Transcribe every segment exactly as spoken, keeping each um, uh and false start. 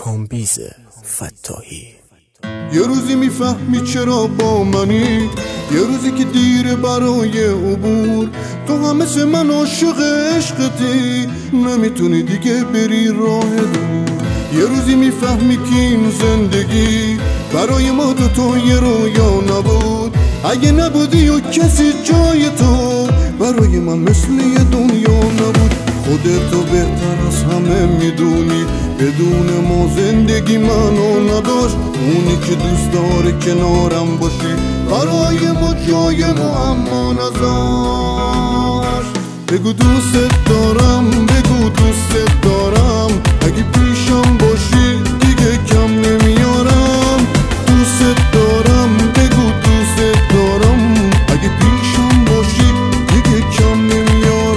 کامبیز فتاحی. یه روزی میفهمی چرا با منی، یه روزی که دیره برای عبور، تو هم مثل من عاشق عشقتی، نمیتونی دیگه بری راه دور. یه روزی میفهمی که این زندگی برای ما دوتا یه رویا نبود، اگه نبودی و کسی جای تو برای من مثل یه دنیا نبود. خودتو بهتر از همه میدونی، بدون ما زندگی منو نداشت. اونی که دوست داره کنارم باشی، برای ما جای معما نذاشت. بگو دوست دارم، بگو دوست دارم، اگه پیشم باشی دیگه کم نمیارم. دوست دارم، بگو دوست دارم، اگه پیشم باشی دیگه کم نمیارم.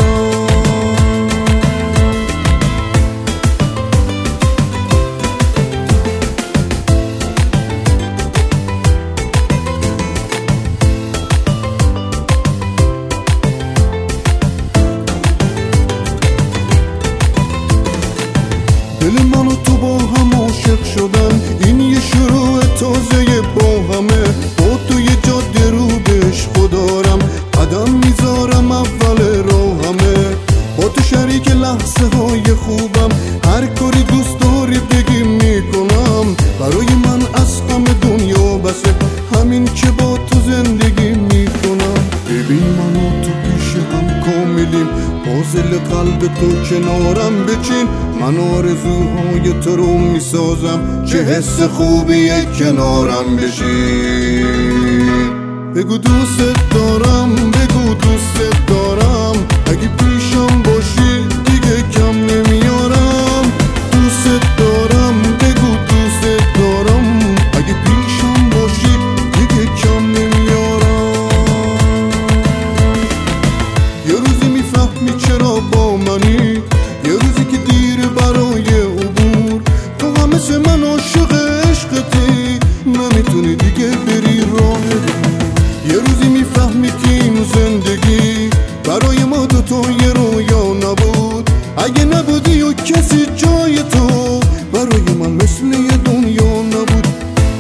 دل من و تو با هم عاشق شدن، این یه شروع تازه با همه. با تو یه جاده رو بهش خدارم، قدم میذارم اول راهمه. با تو شریک لحظه های خوبم، هر کاری دوست داری بگی میکنم. برای من از همه دنیا بسه همین که با تو زندگی میکنم. ببین من و تو پیش هم کاملیم، پازل قلب تو کنارم بچین. من آرزوهای تو رو میسازم، چه حس خوبیه کنارم بشین. بگو دوست دارم، بگو دوست دارم، اگه پیشم باشی دیگه کم نمیارم. دوست دارم، بگو دوست دارم، اگه پیشم باشی دیگه کم نمیارم. یه روزی میفهمی چرا با منی، یه روزی که دیره برای عبور، تو هم مثل من عاشق عشقتی، نمیتونی دیگه بری راه دور. یه روزی میفهمی که این زندگی برای ما دوتا یه رویا نبود، اگه نبودی و کسی جای تو برای من مثل یه دنیا نبود.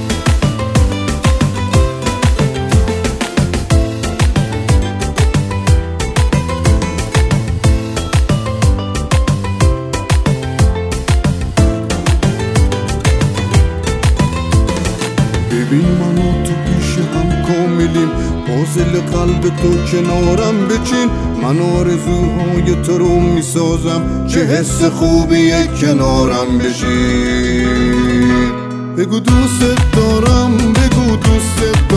ببین من و تو پیش هم کاملیم، پازل قلب تو کنارم بچین. من آرزوهای تو رو میسازم، چه حس خوبیه کنارم بشین. بگو دوست دارم، بگو دوست